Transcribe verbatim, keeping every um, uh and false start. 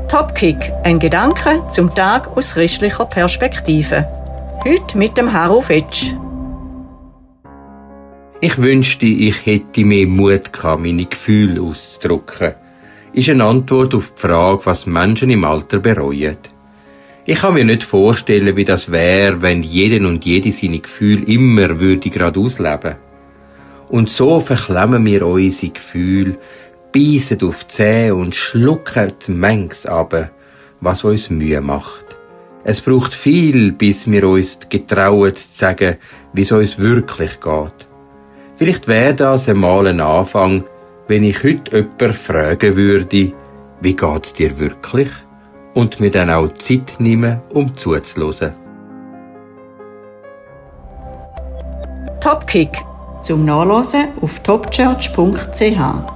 Topkick, ein Gedanke zum Tag aus christlicher Perspektive. Heute mit dem Harro Fetsch. Ich wünschte, ich hätte mehr Mut gehabt, meine Gefühle auszudrücken. Ist eine Antwort auf die Frage, was Menschen im Alter bereuen. Ich kann mir nicht vorstellen, wie das wäre, wenn jeden und jede seine Gefühle immer würde gerade ausleben. Und so verklemmen wir unsere Gefühle, beißen auf die Zähne und schlucken manches ab, was uns Mühe macht. Es braucht viel, bis wir uns getrauen zu sagen, wie es uns wirklich geht. Vielleicht wäre das einmal ein Anfang, wenn ich heute jemanden fragen würde, wie geht's dir wirklich? Und mir dann auch Zeit nehmen, um zuzuhören. Topkick zum Nachlesen auf topchurch punkt c h.